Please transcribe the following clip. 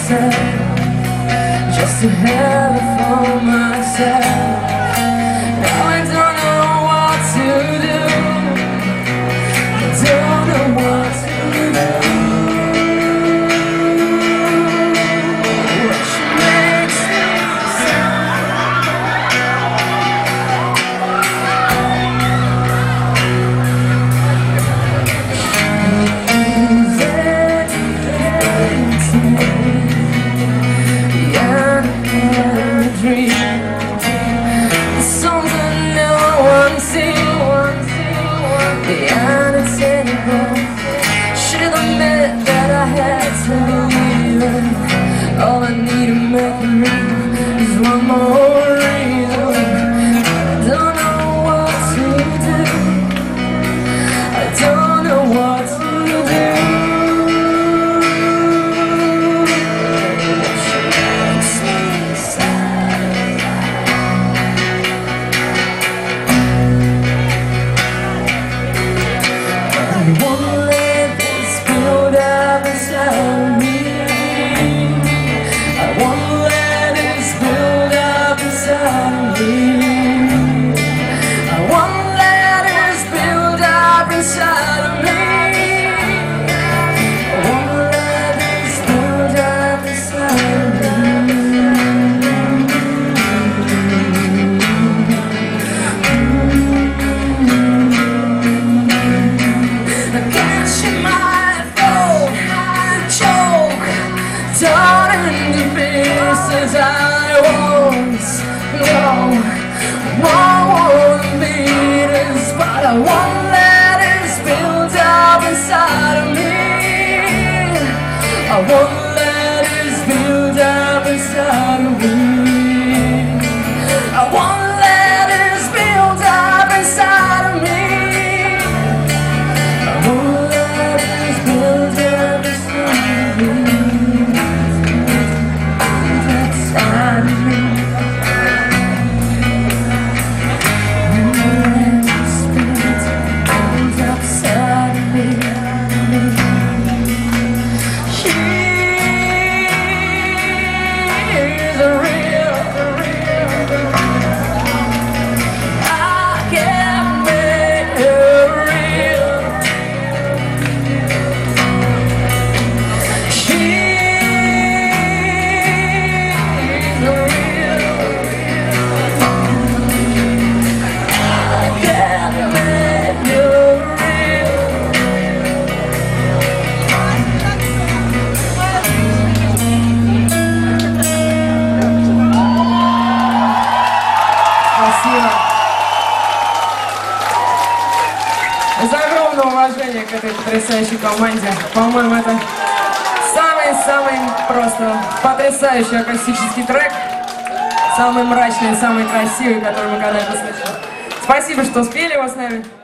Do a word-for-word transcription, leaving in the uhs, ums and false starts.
myself, just to have it for myself. Now I don't know what to do, I don't know what to do. What she makes me all I need to make it real is one more reason. I don't know what to do, I don't know what to do. She makes me sad. I won't let this build up inside me. As I once know, won't beat us, but I won't let it build up inside of me. I won't let it build up inside of me. I won't let it build up inside of me. I won't let it build up inside of me. Из огромного уважения к этой потрясающей команде. По-моему, это самый-самый просто потрясающий акустический трек. Самый мрачный, самый красивый, который мы когда-либо слышали. Спасибо, что спели его с нами.